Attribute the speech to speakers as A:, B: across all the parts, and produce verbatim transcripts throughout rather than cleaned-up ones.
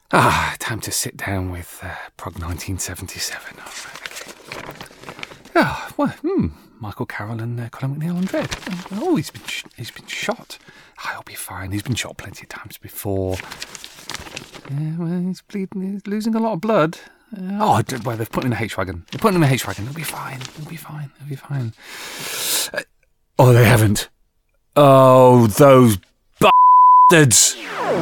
A: Ah, time to sit down with uh, Prog nineteen seventy-seven. Oh, okay. Oh, well, hmm. Michael Carroll and uh, Colin McNeil on Dread. Oh, he's been sh- he's been shot. Oh, he'll be fine. He's been shot plenty of times before. Yeah, well, he's bleeding. He's losing a lot of blood. Uh, oh, well, they've put him in a H-Wagon. They've put him in a H-Wagon. He'll be fine. He'll be fine. He'll be fine. Uh, oh, they haven't. Oh, those bastards.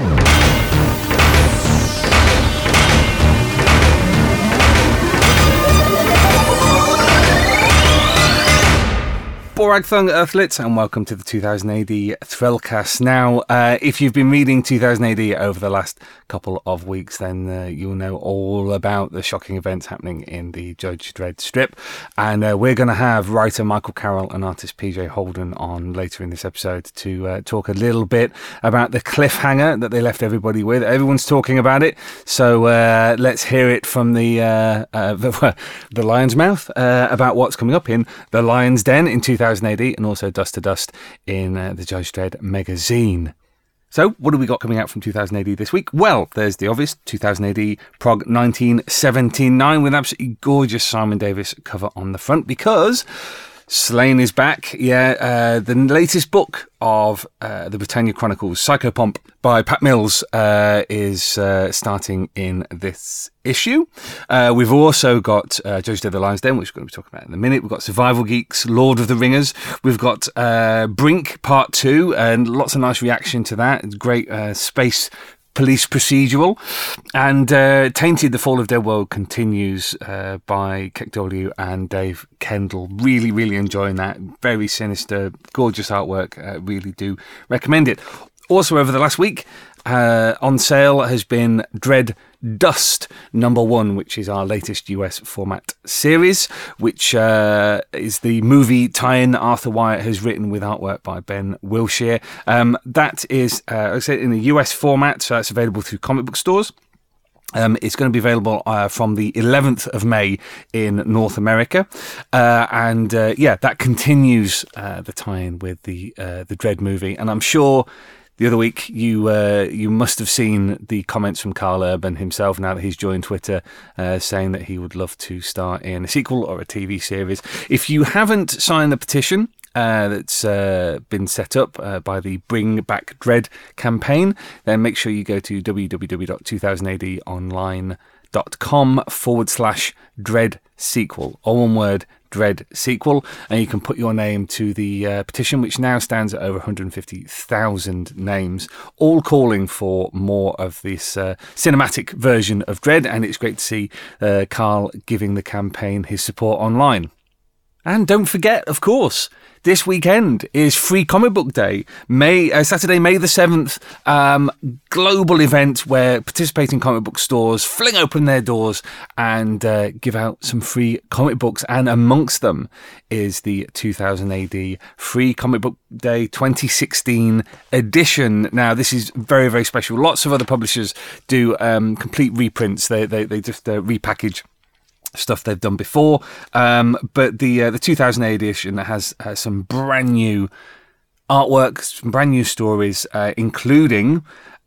A: Borag Thung Earthlets, and welcome to the two thousand A D Thrillcast. Now, uh, if you've been reading two thousand A D over the last couple of weeks, then uh, you'll know all about the shocking events happening in the Judge Dredd strip. And uh, we're going to have writer Michael Carroll and artist P J Holden on later in this episode to uh, talk a little bit about the cliffhanger that they left everybody with. Everyone's talking about it, so uh, let's hear it from the uh, uh, the, the lion's mouth uh, about what's coming up in The Lion's Den in two thousand A D and also Dust to Dust in uh, the Judge Dredd magazine. So, what do we got coming out from two thousand A D this week? Well, there's the obvious two thousand A D Prog nineteen seventy-nine with absolutely gorgeous Simon Davis cover on the front because Slain is back. Yeah, uh, the latest book of uh, the Britannia Chronicles, Psychopomp by Pat Mills, uh, is uh, starting in this issue. Uh, we've also got uh, Judge Dredd The Lion's Den, which we're going to be talking about in a minute. We've got Survival Geeks, Lord of the Ringers. We've got uh, Brink Part two, and lots of nice reaction to that. It's great uh, space police procedural. And uh, Tainted, The Fall of Dead World continues uh, by Keck W and Dave Kendall. Really, really enjoying that. Very sinister, gorgeous artwork. Uh, really do recommend it. Also, over the last week, uh, on sale has been Dread Dust number one, which is our latest U S format series, which uh, is the movie tie-in that Arthur Wyatt has written with artwork by Ben Wilshire. Um, that is, uh, like I said, in the U S format, so that's available through comic book stores. Um, it's going to be available uh, from the eleventh of May in North America. Uh, and uh, yeah, that continues uh, the tie-in with the uh, the Dredd movie. And I'm sure the other week you uh, you must have seen the comments from Carl Urban himself now that he's joined Twitter, uh, saying that he would love to star in a sequel or a T V series. If you haven't signed the petition Uh, that's uh, been set up uh, by the Bring Back Dread campaign, then make sure you go to www.2000adonline.com forward slash dread sequel, all one word, Dread sequel, and you can put your name to the uh, petition, which now stands at over one hundred fifty thousand names, all calling for more of this uh, cinematic version of Dread. And it's great to see uh, Carl giving the campaign his support online. And don't forget, of course, this weekend is Free Comic Book Day, May uh, Saturday, May the seventh, um, global event where participating comic book stores fling open their doors and uh, give out some free comic books. And amongst them is the two thousand A D Free Comic Book Day twenty sixteen edition. Now, this is very, very special. Lots of other publishers do um, complete reprints. They, they, they just uh, repackage stuff they've done before, um, but the uh, the two thousand A D edition has uh, some brand new artwork, some brand new stories, uh, including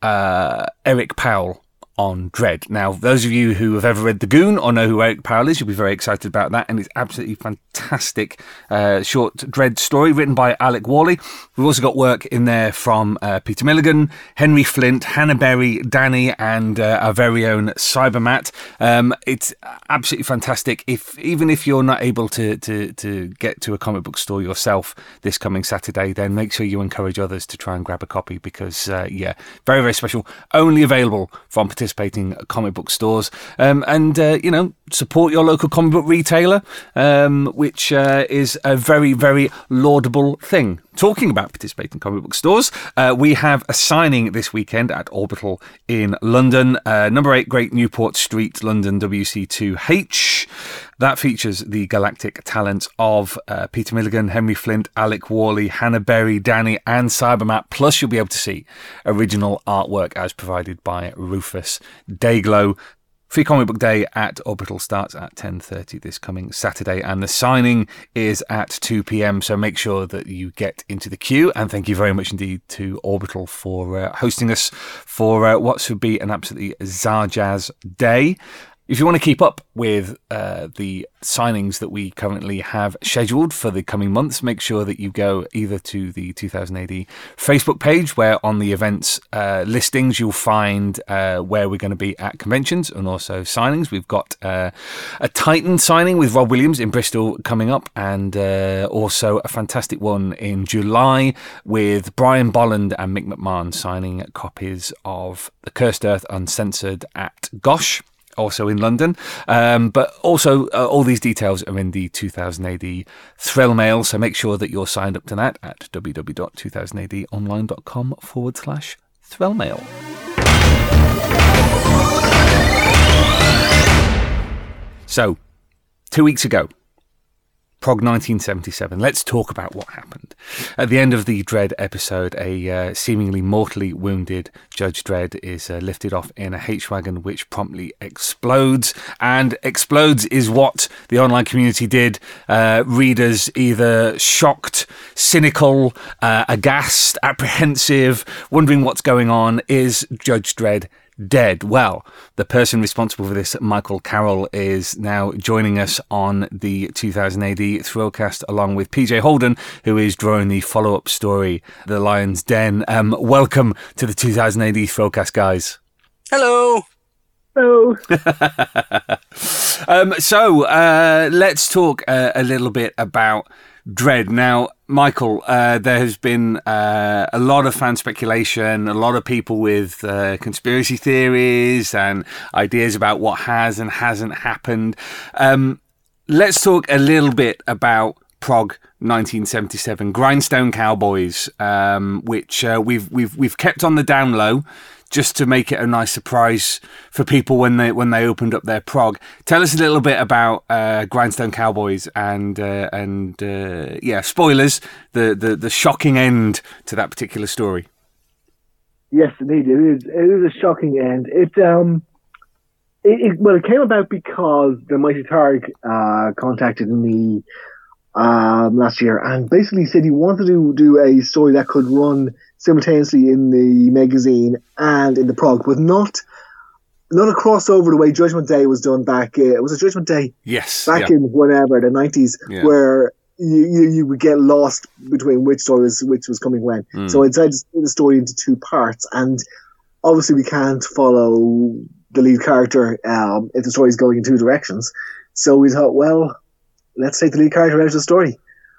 A: uh, Eric Powell on Dread. Now, those of you who have ever read The Goon or know who Eric Powell is, you'll be very excited about that, and it's absolutely fantastic uh, short Dread story written by Alec Worley. We've also got work in there from uh, Peter Milligan, Henry Flint, Hannah Berry, Danny, and uh, our very own Cybermat. Um, it's absolutely fantastic. If even if you're not able to, to, to get to a comic book store yourself this coming Saturday, then make sure you encourage others to try and grab a copy because, uh, yeah, very, very special. Only available from participating comic book stores. Um, and, uh, you know, support your local comic book retailer, um, which uh, is a very, very laudable thing. Talking about participating comic book stores, uh, we have a signing this weekend at Orbital in London, uh, number eight Great Newport Street, London, W C two H. That features the galactic talents of uh, Peter Milligan, Henry Flint, Alec Worley, Hannah Berry, Danny, and Cybermat. Plus, you'll be able to see original artwork as provided by Rufus Dayglow. Free Comic Book Day at Orbital starts at ten thirty this coming Saturday, and the signing is at two p.m, so make sure that you get into the queue. And thank you very much indeed to Orbital for uh, hosting us for uh, what should be an absolutely Zarjazz day. If you want to keep up with uh, the signings that we currently have scheduled for the coming months, make sure that you go either to the two thousand A D Facebook page, where on the events uh, listings you'll find uh, where we're going to be at conventions and also signings. We've got uh, a Titan signing with Rob Williams in Bristol coming up, and uh, also a fantastic one in July with Brian Bolland and Mick McMahon signing copies of The Cursed Earth Uncensored at Gosh, also in London. Um, but also uh, all these details are in the two thousand A D Thrill Mail, so make sure that you're signed up to that at www.two thousand adonline.com forward slash Thrill Mail. So, two weeks ago, Prog nineteen seventy-seven. Let's talk about what happened. At the end of the Dredd episode, a uh, seemingly mortally wounded Judge Dredd is uh, lifted off in a H-Wagon which promptly explodes. And explodes is what the online community did. Uh, readers either shocked, cynical, uh, aghast, apprehensive, wondering what's going on. Is Judge Dredd dead? Well, the person responsible for this, Michael Carroll, is now joining us on the two thousand A D Thrillcast, along with P J Holden, who is drawing the follow-up story, The Lion's Den. Um, welcome to the two thousand A D Thrillcast, guys.
B: Hello.
C: Hello.
A: um, so, uh, let's talk uh, a little bit about Dredd. Now, Michael, uh, there has been uh, a lot of fan speculation, a lot of people with uh, conspiracy theories and ideas about what has and hasn't happened. Um, let's talk a little bit about Prog nineteen seventy-seven, Grindstone Cowboys, um, which uh, we've we've we've kept on the down low, just to make it a nice surprise for people when they when they opened up their prog. Tell us a little bit about uh, Grindstone Cowboys and uh, and uh, yeah, spoilers, the, the the shocking end to that particular story.
C: Yes, indeed, it is. It is a shocking end. It um, it, it well, it came about because the Mighty Targ uh, contacted me um last year and basically said he wanted to do a story that could run simultaneously in the magazine and in the prog, but not not a crossover the way Judgment Day was done back. Uh, it was a Judgment Day,
A: yes,
C: back
A: yeah.
C: in whenever the nineties, yeah. where you, you you would get lost between which story was which was coming when. Mm. So I decided to split the story into two parts, and obviously we can't follow the lead character um, if the story is going in two directions. So we thought, well, let's take the lead character out of the story.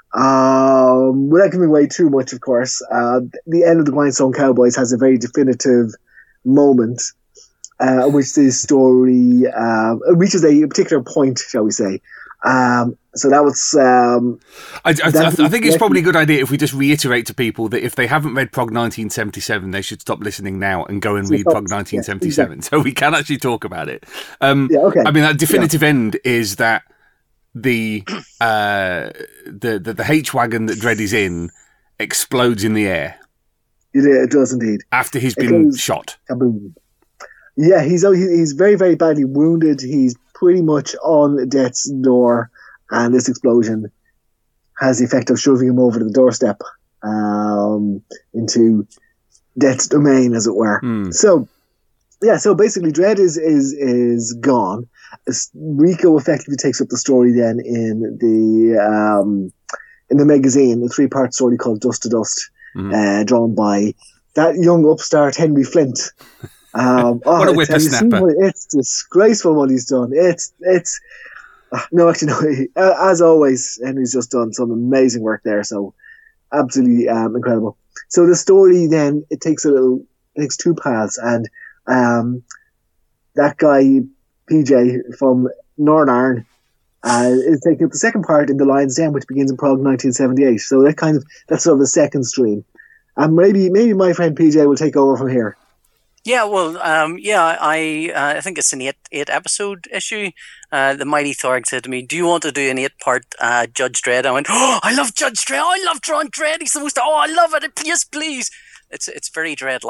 C: Um, without giving away too much, of course, uh, the end of the Grindstone Cowboys has a very definitive moment, uh, which this story uh, reaches a particular point, shall we say. Um, so that was. Um,
A: I, I, I, I think it's probably a good idea if we just reiterate to people that if they haven't read Prog nineteen seventy-seven, they should stop listening now and go and read Prog nineteen seventy-seven. Yeah, exactly. So we can actually talk about it. Um, yeah, okay. I mean, that definitive yeah. end is that. The, uh, the the the H-Wagon that Dredd is in explodes in the air.
C: It, it does indeed.
A: After he's been shot.
C: Kaboom. Yeah, he's he's very, very badly wounded. He's pretty much on death's door, and this explosion has the effect of shoving him over to the doorstep um, into death's domain, as it were. Mm. So, yeah, so basically Dredd is, is, is gone. Rico effectively takes up the story then in the um, in the magazine, a three-part story called Dust to Dust, mm-hmm. uh, drawn by that young upstart Henry Flint. Um, oh,
A: what a whippersnapper!
C: It's disgraceful what he's done. It's it's uh, no, actually no. Uh, as always, Henry's just done some amazing work there. So absolutely um, incredible. So the story then it takes a little, it takes two paths, and um, that guy. P J from Northern Ireland uh, is taking up the second part in The Lion's Den, which begins in Prog nineteen seventy-eight. So that kind of that's sort of the second stream. And maybe maybe my friend P J will take over from here.
B: Yeah, well, um, yeah, I uh, I think it's an eight eight episode issue. Uh, the Mighty Thorg said to me, "Do you want to do an eight part uh, Judge Dredd?" I went, "Oh, I love Judge Dredd. I love drawing Dredd. He's the most. Oh, I love it. Yes, please." It's it's very Dredd light.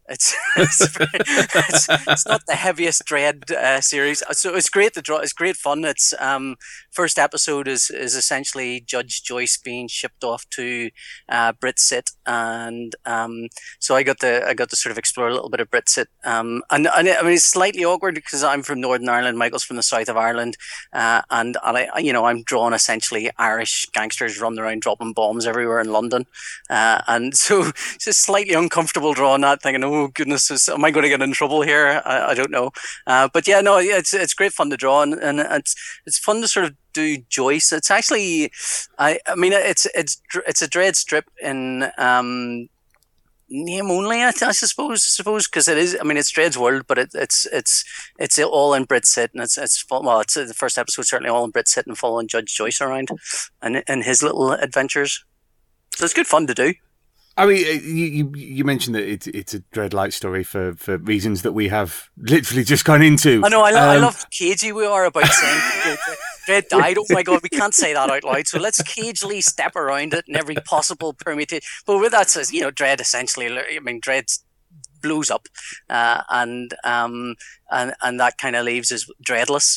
B: It's it's, it's it's not the heaviest Dread uh, series, so it's great to draw. It's great fun. It's um first episode is is essentially Judge Joyce being shipped off to uh, Brit Sit, and um so I got to I got to sort of explore a little bit of Brit Sit. Um and, and I mean it's slightly awkward because I'm from Northern Ireland, Michael's from the south of Ireland, uh, and and I you know I'm drawing essentially Irish gangsters running around dropping bombs everywhere in London, uh, and so it's just slightly uncomfortable drawing that, thinking, oh goodness, is, am I going to get in trouble here? I, I don't know. Uh, but yeah, no, yeah, it's it's great fun to draw, and, and it's it's fun to sort of do Joyce. It's actually, I I mean, it's it's it's a Dread strip in um, name only, I, I suppose, suppose because it is. I mean, it's Dread's world, but it, it's it's it's all in Brit Sit, and it's it's well, it's the first episode certainly all in Brit Sit and following Judge Joyce around and and his little adventures. So it's good fun to do.
A: I mean, you, you you mentioned that it's it's a Dread light story for, for reasons that we have literally just gone into.
B: I know, I, lo-
A: um,
B: I love how cagey we are about saying Dread died. Oh my God, we can't say that out loud. So let's cagely step around it in every possible permutation. But with that says, you know, Dread essentially, I mean, Dread blows up, uh, and um, and and that kind of leaves us dreadless.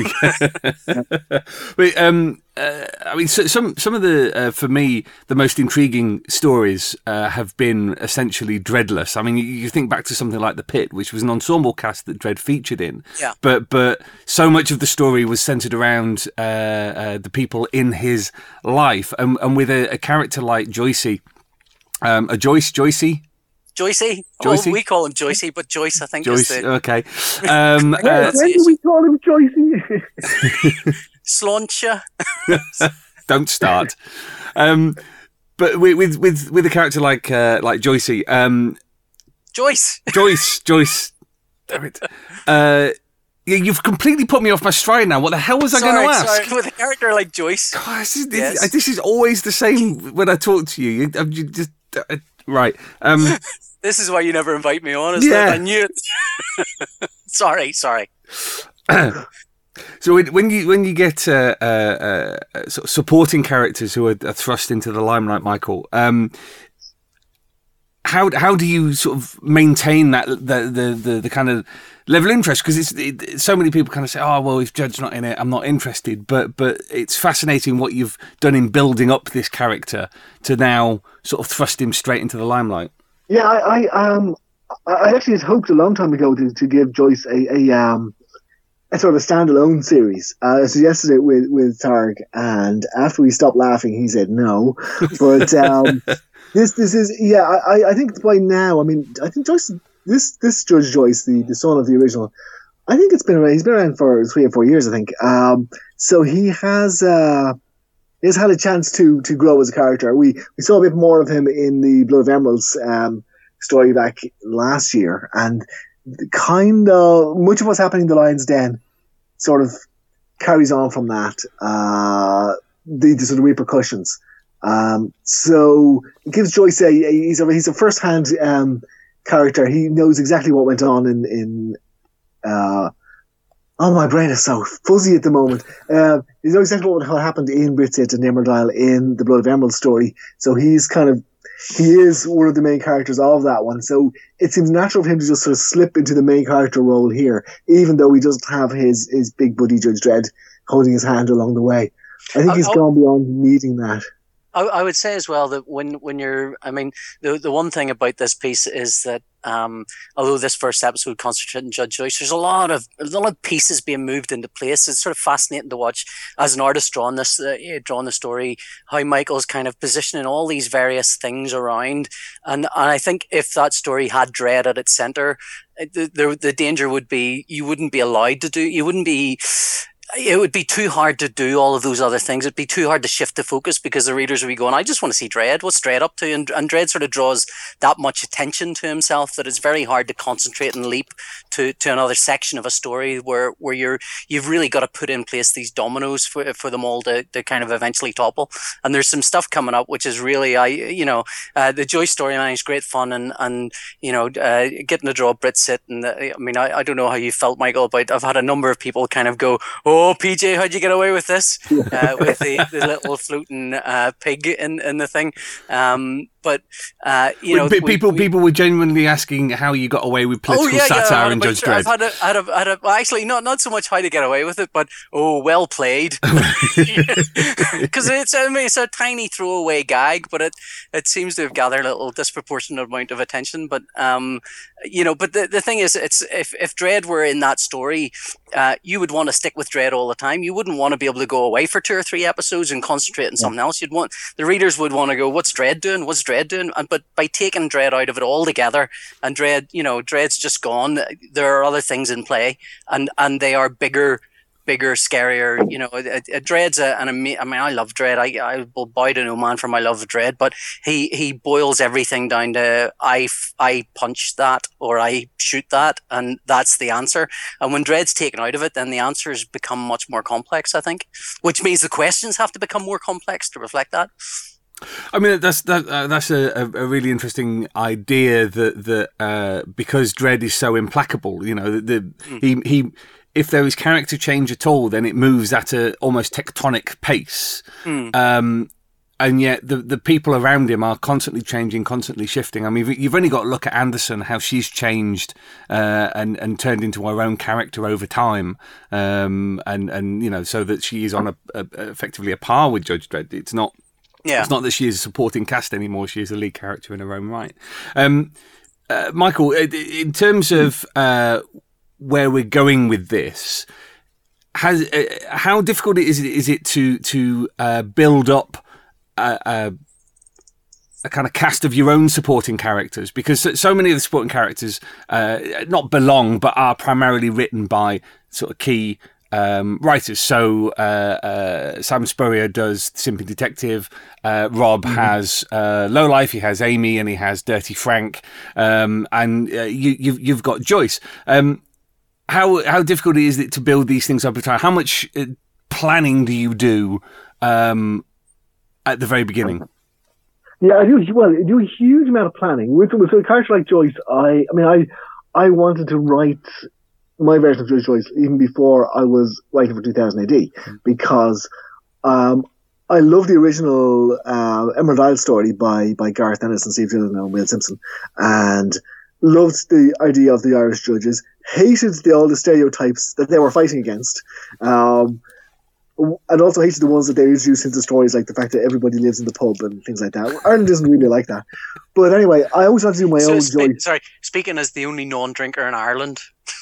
A: But um, uh, I mean, so, some some of the uh, for me the most intriguing stories uh, have been essentially dreadless. I mean, you, you think back to something like The Pit, which was an ensemble cast that Dread featured in.
B: Yeah.
A: But but so much of the story was centered around uh, uh, the people in his life, and and with a, a character like Joycey, um, a Joyce Joycey.
B: Joycey?
A: Joycey?
B: Well, we call him Joycey, but Joyce, I think,
A: Joyce,
B: is the...
A: okay. Um,
C: When,
A: uh,
C: when do we call him Joycey?
B: Slauncher.
A: Don't start. Um, but with, with with with a character like uh, like Joycey, um,
B: Joyce.
A: Joyce, Joyce, damn it. Uh, yeah, you've completely put me off my stride now. What the hell was I going to ask?
B: Sorry, with a character like Joyce.
A: God, this, is, this,
B: Yes.
A: this is always the same when I talk to you. You, you just uh, right. Um,
B: This is why you never invite me on, is
A: Yeah.
B: that I knew it. sorry, sorry.
A: So when, when you when you get uh, uh, uh, sort of supporting characters who are, are thrust into the limelight, Michael, um, how how do you sort of maintain that the the the, the kind of level of interest? Because it's it, so many people kind of say, oh well, if Judge's not in it, I'm not interested. But but it's fascinating what you've done in building up this character to now sort of thrust him straight into the limelight.
C: Yeah, I, I um, I actually had hoped a long time ago to, to give Joyce a, a um, a sort of a standalone series. Uh, I suggested it with with Targ, and after we stopped laughing, he said no. But um, this this is yeah, I, I think by now, I mean, I think Joyce, this this Judge Joyce, the, the son of the original, I think it's been around. He's been around for three or four years, I think. Um, so he has. Uh, He's had a chance to to grow as a character. We we saw a bit more of him in the Blood of Emeralds um, story back last year, and kind of much of what's happening in the Lion's Den sort of carries on from that. Uh, the, the sort of repercussions. Um, so it gives Joyce a, a he's a he's a first hand um, character. He knows exactly what went on in in. Uh, Oh, my brain is so fuzzy at the moment. Uh, he knows exactly what happened in Brit Sit and Emerald Isle in the Blood of Emerald story. So he's kind of, he is one of the main characters of that one. So it seems natural for him to just sort of slip into the main character role here, even though he doesn't have his, his big buddy Judge Dredd holding his hand along the way. I think he's
B: I, I,
C: gone beyond needing that.
B: I, I would say as well that when, when you're, I mean, the the one thing about this piece is that um, although this first episode concentrated on Judge Joyce, there's a lot of a lot of pieces being moved into place. It's sort of fascinating to watch as an artist drawing this, uh, drawing the story, how Michael's kind of positioning all these various things around. And, and I think if that story had Dread at its center, the, the the danger would be you wouldn't be allowed to do, you wouldn't be. It would be too hard to do all of those other things. It'd be too hard to shift the focus because the readers would be going, I just want to see Dread. What's Dread up to? And, and Dread sort of draws that much attention to himself that it's very hard to concentrate and leap to, to another section of a story where, where you're, you've really got to put in place these dominoes for, for them all to, to kind of eventually topple. And there's some stuff coming up, which is really, I, you know, uh, the Joyce storyline is great fun and, and, you know, uh, getting to draw Brit Sit. And uh, I mean, I, I don't know how you felt, Michael, but I've had a number of people kind of go, oh, Oh, P J, how'd you get away with this? Uh, with the, the little floating uh, pig in, in the thing. Um, but uh, you know,
A: we, people
B: we,
A: people were genuinely asking how you got away with political
B: oh, yeah,
A: satire
B: yeah,
A: in Judge Dredd.
B: I've had a, had a, had a, well, actually, not not so much how to get away with it, but oh, well played. Because it's I mean it's a tiny throwaway gag, but it it seems to have gathered a little disproportionate amount of attention. But um, you know, but the the thing is, it's if if Dredd were in that story, uh, you would want to stick with Dredd all the time. You wouldn't want to be able to go away for two or three episodes and concentrate on something else. You'd want the readers would want to go, what's Dredd doing? What's Dredd doing? And but by taking Dredd out of it altogether, and Dredd, you know, Dredd's just gone. There are other things in play, and and they are bigger. bigger, scarier, you know, a, a Dredd's a, an ama- I mean, I love Dredd. I, I will bow to no man for my love of Dredd, but he, he boils everything down to I, I punch that or I shoot that, and that's the answer. And when Dredd's taken out of it, then the answers become much more complex, I think, which means the questions have to become more complex to reflect that.
A: I mean, that's that, uh, that's a, a really interesting idea that that uh, because Dredd is so implacable, you know, the, the mm. he he. If there is character change at all, then it moves at a almost tectonic pace. Mm. Um, and yet the, the people around him are constantly changing, constantly shifting. I mean, you've only got to look at Anderson, how she's changed uh, and, and turned into her own character over time. Um, and, and, you know, so that she is on a, a effectively a par with Judge Dredd. It's not, yeah. It's not that she is a supporting cast anymore. She is a lead character in her own right. Um, uh, Michael, in terms of... Uh, where we're going with this, has uh, how difficult is it is it to to uh, build up a, a, a kind of cast of your own supporting characters, because so many of the supporting characters uh, not belong but are primarily written by sort of key um, writers. So uh, uh, Sam Spurrier does Simping Detective. Uh, Rob mm-hmm. has uh, Low Life. He has Amy, and he has Dirty Frank. Um, and uh, you, you've you've got Joyce. Um, How how difficult is it to build these things over time? How much uh, planning do you do um, at the very beginning?
C: Yeah, I do. Well, I do a huge amount of planning with with a character like Joyce. I, I mean, I I wanted to write my version of Judge Joyce even before I was writing for two thousand A D because um, I love the original uh, Emerald Isle story by by Gareth Ennis and Steve Dillon and Will Simpson, and loved the idea of the Irish judges. Hated the, all the stereotypes that they were fighting against, um, and also hated the ones that they introduced into stories, like the fact that everybody lives in the pub and things like that. Ireland isn't really like that. But anyway, I always want to do my so own
B: spe-
C: Joyce.
B: Sorry, speaking as the only non-drinker in Ireland.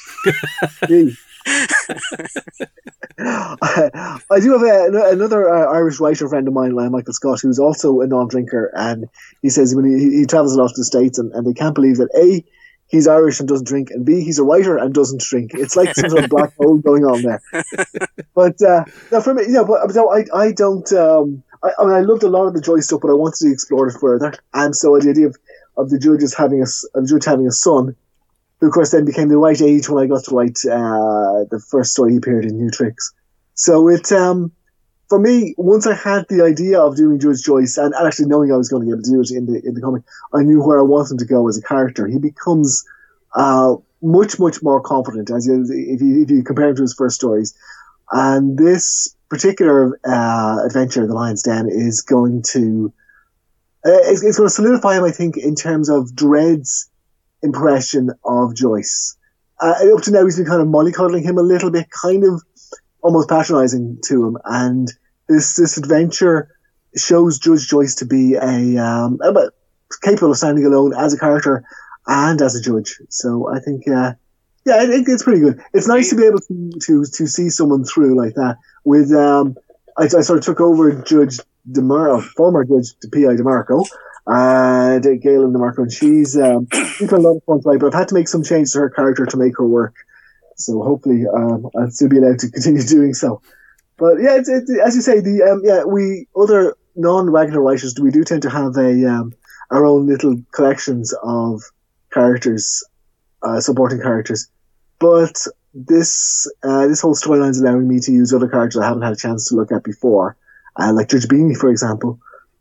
C: I, I do have a, another uh, Irish writer friend of mine, Michael Scott, who's also a non-drinker, and he says when he, he travels a lot to the States, and, and they can't believe that A, he's Irish and doesn't drink, and B, he's a writer and doesn't drink. It's like some sort of black hole going on there. But uh, no, for me, yeah, but no, I, I don't. Um, I, I mean, I loved a lot of the Joyce stuff, but I wanted to explore it further. And so the idea of, of the judges having a, of the judge having a son, who of course then became the right age when I got to write uh, the first story he appeared in, New Tricks. So it, um, for me, once I had the idea of doing Judge Joyce, and, and actually knowing I was going to be able to do it in the in the comic, I knew where I wanted him to go as a character. He becomes uh, much, much more confident as you, if you if you compare him to his first stories. And this particular uh, adventure, The Lion's Den, is going to uh, it's, it's going to solidify him, I think, in terms of Dredd's impression of Joyce. Uh, up to now, he's been kind of mollycoddling him a little bit, kind of almost patronizing to him, and this this adventure shows Judge Joyce to be a um, capable of standing alone as a character and as a judge. So I think, uh, yeah, it, it's pretty good. It's nice to be able to to, to see someone through like that. With um, I, I sort of took over Judge DeMarco, former Judge P I DeMarco, and uh, Galen DeMarco, and she's um, she's got a lot of fun to play. But I've had to make some changes to her character to make her work. So hopefully um, I'll still be allowed to continue doing so. But yeah, it's, it's, as you say, the um, yeah we other non-Wagner writers, we do tend to have a um, our own little collections of characters, uh, supporting characters. But this uh, this whole storyline is allowing me to use other characters I haven't had a chance to look at before, uh, like Judge Beanie, for example,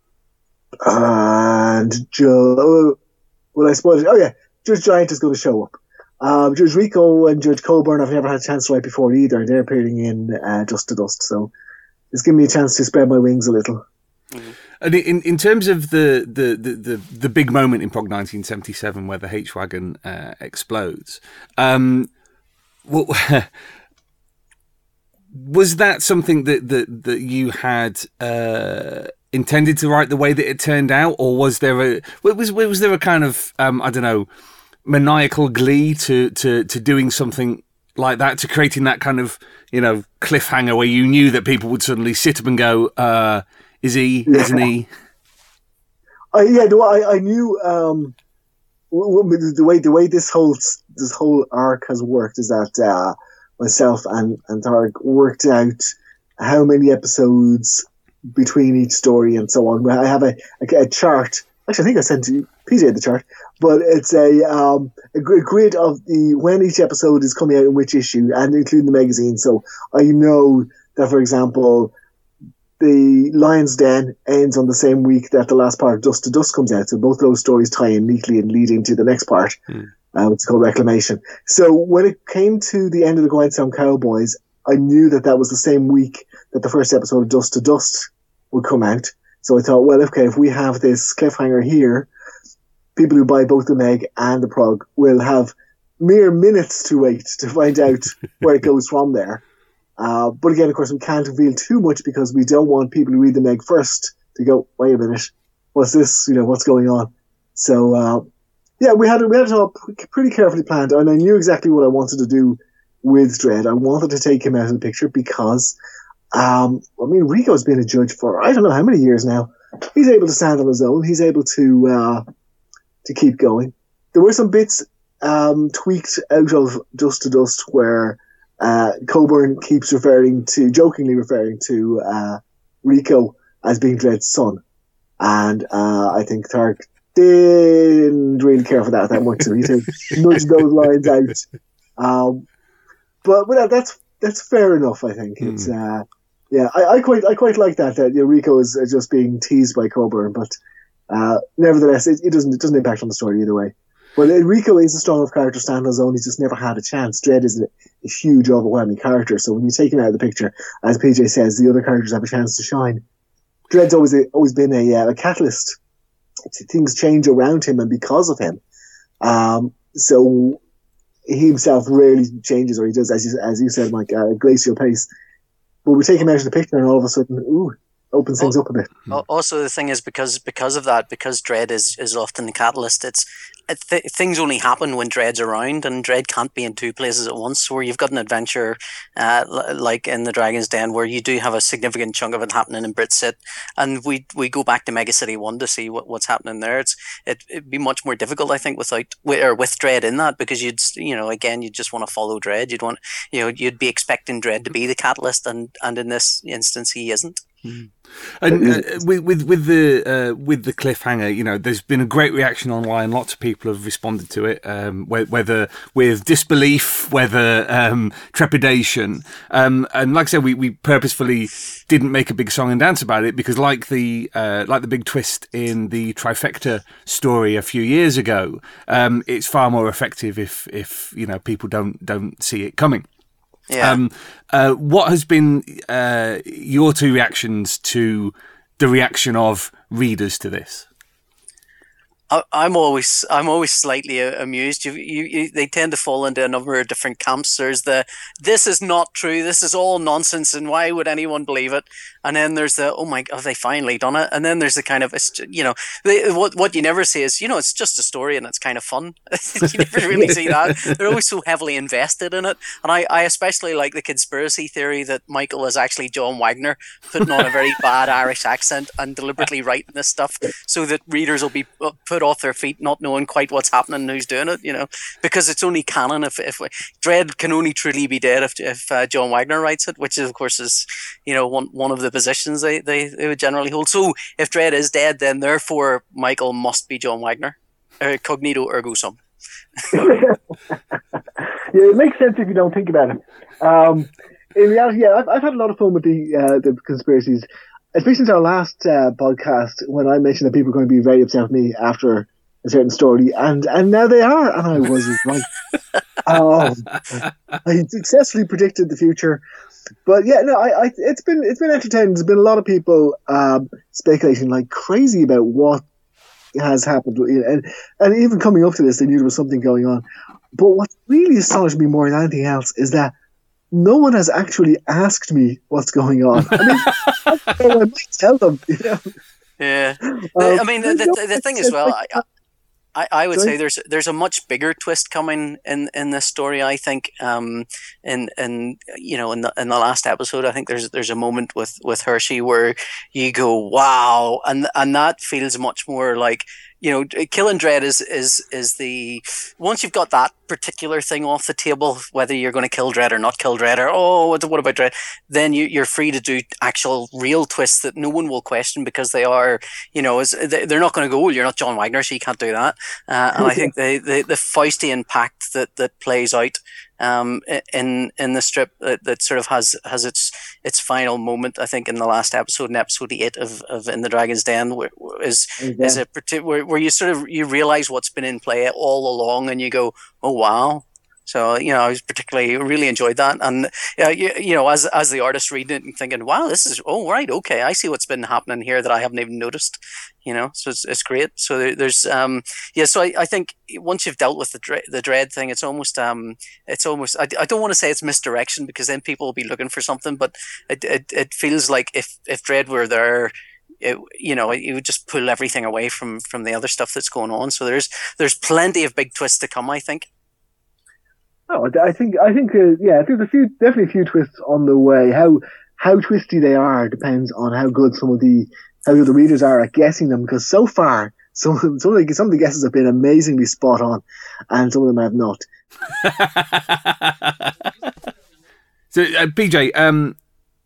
C: and Joe. Well, I suppose oh yeah, Judge Giant is going to show up. Um, Judge Rico and Judge Coburn I've never had a chance to write before either. They're appearing in uh, Dust to Dust, so it's giving me a chance to spread my wings a little.
A: Mm-hmm. And in in terms of the the, the, the, the big moment in Prog nineteen seventy-seven where the H-Wagon uh, explodes, um, what, was that something that that, that you had uh, intended to write the way that it turned out, or was there a was was there a kind of um, I don't know, maniacal glee to, to, to doing something like that, to creating that kind of, you know, cliffhanger where you knew that people would suddenly sit up and go, uh, is he, yeah. isn't he?
C: Uh, yeah, no, I, I knew um, the way the way this whole this whole arc has worked is that uh, myself and, and Tarek worked out how many episodes between each story and so on. I have a, a, a chart. Actually, I think I sent you P J the chart, but it's a um a grid of the when each episode is coming out in which issue, and including the magazine. So I know that, for example, the Lion's Den ends on the same week that the last part of Dust to Dust comes out. So both those stories tie in neatly and lead into the next part, mm. uh, which is called Reclamation. So when it came to the end of the Grindstone Cowboys, I knew that that was the same week that the first episode of Dust to Dust would come out. So I thought, well, okay, if we have this cliffhanger here, people who buy both the Meg and the Prog will have mere minutes to wait to find out where it goes from there. Uh, but again, of course, we can't reveal too much because we don't want people who read the Meg first to go, wait a minute, what's this? You know, what's going on? So, uh, yeah, we had it, we had it all pretty carefully planned, and I knew exactly what I wanted to do with Dredd. I wanted to take him out of the picture because, um, I mean, Rico's been a judge for I don't know how many years now. He's able to stand on his own. He's able to uh, to keep going. There were some bits um, tweaked out of Dust to Dust where uh, Coburn keeps referring to, jokingly referring to uh, Rico as being Dredd's son. And uh, I think Tarek didn't really care for that that much, so he did nudge those lines out. Um, but well, that's that's fair enough, I think. Mm. It's uh, yeah, I, I quite I quite like that that you know, Rico is just being teased by Coburn, but uh, nevertheless, it, it doesn't it doesn't impact on the story either way. But uh, Rico is a strong enough character to stand on his own. He's just never had a chance. Dredd is a, a huge, overwhelming character, so when you take him out of the picture, as P J says, the other characters have a chance to shine. Dredd's always a, always been a, uh, a catalyst. Things change around him and because of him. Um, so he himself rarely changes, or he does, as you, as you said, Mike, uh, a glacial pace. But we take him out of the picture and all of a sudden, ooh, opens things up a bit.
B: Also, the thing is, because because of that, because Dredd is, is often the catalyst, it's it, th- things only happen when Dredd's around, and Dredd can't be in two places at once. Where you've got an adventure uh, l- like in the Dragon's Den, where you do have a significant chunk of it happening in Britsit, and we we go back to Mega City One to see what, what's happening there. It's it, it'd be much more difficult, I think, without with, or with Dredd in that, because you'd you know again you'd just want to follow Dredd. You'd want you know you'd be expecting Dredd to be the catalyst, and and in this instance he isn't.
A: Mm. And uh, with with with the uh, with the cliffhanger, you know, there's been a great reaction online. Lots of people have responded to it, um, whether with disbelief, whether um, trepidation. Um, and like I said, we, we purposefully didn't make a big song and dance about it because, like the uh, like the big twist in the Trifecta story a few years ago, um, it's far more effective if if you know people don't don't see it coming.
B: Yeah.
A: Um, uh, what has been uh, your two reactions to the reaction of readers to this?
B: I'm always I'm always slightly amused. You, you, you, they tend to fall into a number of different camps. There's the this is not true, this is all nonsense, and why would anyone believe it? And then there's the oh my god, have they finally done it? And then there's the kind of it's you know they, what what you never see is you know it's just a story and it's kind of fun. You never really see that. They're always so heavily invested in it, and I, I especially like the conspiracy theory that Michael is actually John Wagner putting on a very bad Irish accent and deliberately writing this stuff so that readers will be put off their feet, not knowing quite what's happening and who's doing it, you know, because it's only canon if if Dredd can only truly be dead if if uh, John Wagner writes it, which is, of course is you know one one of the positions they, they they would generally hold. So if Dredd is dead, then therefore Michael must be John Wagner, uh, cognito ergo sum.
C: Yeah, it makes sense if you don't think about it. Um, in reality, yeah, I've, I've had a lot of fun with the uh, the conspiracies. Especially since our last uh, podcast, when I mentioned that people were going to be very upset with me after a certain story, and, and now they are, and I was right. um, I successfully predicted the future. But yeah, no, I, I, it's been it's been entertaining. There's been a lot of people um, speculating like crazy about what has happened, and and even coming up to this, they knew there was something going on. But what really astonished me more than anything else is that no one has actually asked me what's going on. I mean, I might tell them. You know?
B: Yeah, um, I mean, the, the, the thing as well, I, I, I would Sorry? say there's there's a much bigger twist coming in, in this story. I think, um, in in you know, in the in the last episode, I think there's there's a moment with, with Hershey where you go, wow, and and that feels much more like, you know, killing Dredd is is is the once you've got that particular thing off the table, whether you're going to kill Dredd or not kill Dredd, or oh, what, what about Dredd, then you, you're free to do actual real twists that no one will question because they are, you know, is they're not going to go, oh, you're not John Wagner, so you can't do that. Uh, and I think the, the the Faustian pact that that plays out um, in in the strip that, that sort of has has its its final moment, I think, in the last episode, in episode eight of, of In the Dragon's Den, where, is yeah. is a particular where you sort of you realize what's been in play all along, and you go, oh wow. So, you know, I was particularly really enjoyed that, and uh, you, you know, as as the artist reading it and thinking, wow, this is oh right, okay, I see what's been happening here that I haven't even noticed. You know, so it's it's great. So there, there's um yeah, so I, I think once you've dealt with the Dredd, the Dredd thing, it's almost um it's almost I, I don't want to say it's misdirection because then people will be looking for something, but it it, it feels like if if Dredd were there, It, you know, it would just pull everything away from, from the other stuff that's going on. So there's there's plenty of big twists to come, I think.
C: Oh, I think I think uh, yeah, there's a few definitely a few twists on the way. How how twisty they are depends on how good some of the how good the readers are at guessing them. Because so far, some some of the, some of the guesses have been amazingly spot on, and some of them have not.
A: So, uh, B J, um.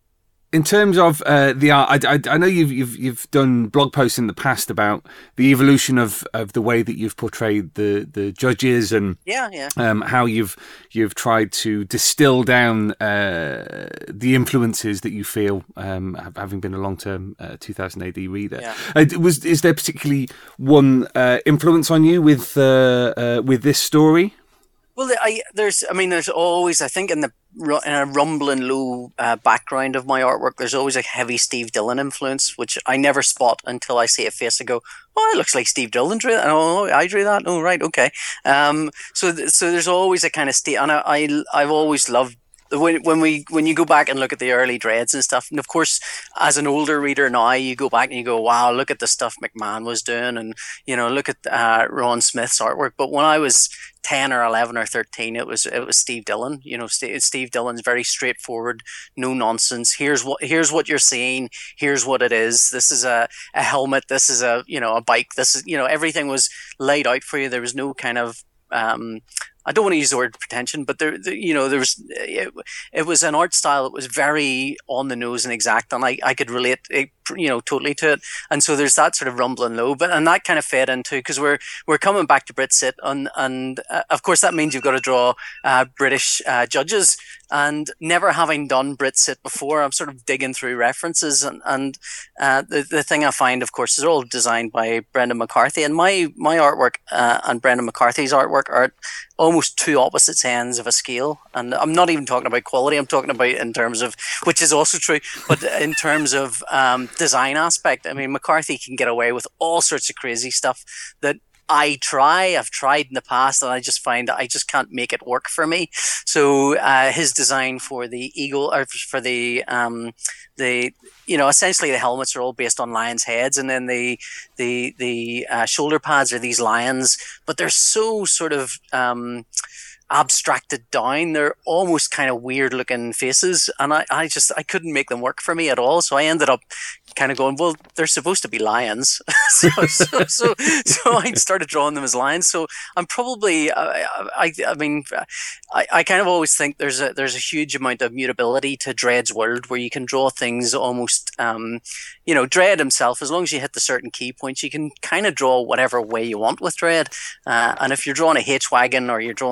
A: in terms of uh, the art, I, I, I know you've you've you've done blog posts in the past about the evolution of, of the way that you've portrayed the, the judges and
B: yeah, yeah.
A: Um, how you've you've tried to distill down uh, the influences that you feel, um, having been a long term uh, two thousand A D reader.
B: Yeah.
A: Uh, was is there particularly one uh, influence on you with uh, uh, with this story?
B: Well, I there's I mean there's always I think in the in a rumbling low uh, background of my artwork, there's always a heavy Steve Dillon influence, which I never spot until I see a face and go, oh, it looks like Steve Dillon drew that. Oh, I drew that. Oh, right, okay. Um, so, so there's always a kind of state, and I, I, I've always loved when when we when you go back and look at the early Dredds and stuff, and of course, as an older reader now, you go back and you go, wow, look at the stuff McMahon was doing, and you know, look at uh, Ron Smith's artwork. But when I was ten or eleven or thirteen, it was it was Steve Dillon. You know, Steve, Steve Dillon's very straightforward, no nonsense. Here's what here's what you're seeing. Here's what it is. This is a, a helmet. This is a you know a bike. This is you know everything was laid out for you. There was no kind of um, I don't want to use the word pretension, but there, there you know, there was it, it was an art style that was very on the nose and exact, and I, I could relate, it, you know, totally to it. And so there's that sort of rumbling low, but and that kind of fed into because we're we're coming back to Brit-Sit, and and uh, of course that means you've got to draw uh, British uh, judges. And never having done Brit-Sit before, I'm sort of digging through references, and and uh, the the thing I find, of course, is all designed by Brendan McCarthy, and my my artwork uh, and Brendan McCarthy's artwork are almost two opposite ends of a scale. And I'm not even talking about quality; I'm talking about in terms of, which is also true, but in terms of um, design aspect. I mean, McCarthy can get away with all sorts of crazy stuff that I try, I've tried in the past, and I just find that I just can't make it work for me. So uh, his design for the eagle, or for the um, the you know, essentially the helmets are all based on lions' heads, and then the the the uh, shoulder pads are these lions, but they're so sort of um, abstracted down. They're almost kind of weird looking faces, and I, I just I couldn't make them work for me at all. So I ended up kind of going, well, they're supposed to be lions. so, so, so, so I started drawing them as lions. So I'm probably, I, I, I mean, I, I kind of always think there's a, there's a huge amount of mutability to Dredd's world where you can draw things almost, um, you know, Dredd himself, as long as you hit the certain key points, you can kind of draw whatever way you want with Dredd. Uh, and if you're drawing a H-Wagon or you're drawing Dredd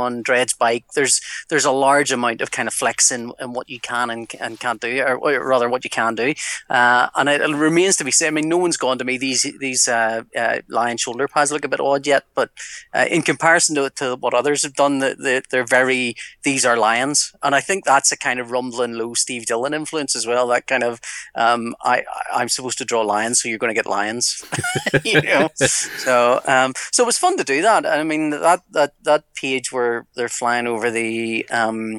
B: edge bike. There's there's a large amount of kind of flex in, in what you can and, and can't do, or, or rather what you can do. Uh, and it, it remains to be seen. I mean, no one's gone to me, these these uh, uh, Lion shoulder pads look a bit odd yet, but uh, in comparison to, to what others have done, the, the, they're very, these are Lions. And I think that's a kind of rumbling low Steve Dillon influence as well. That kind of, um, I, I'm supposed to draw lions, so you're going to get lions. You know? So um, so it was fun to do that. I mean, that, that, that page where they're flying over the, um,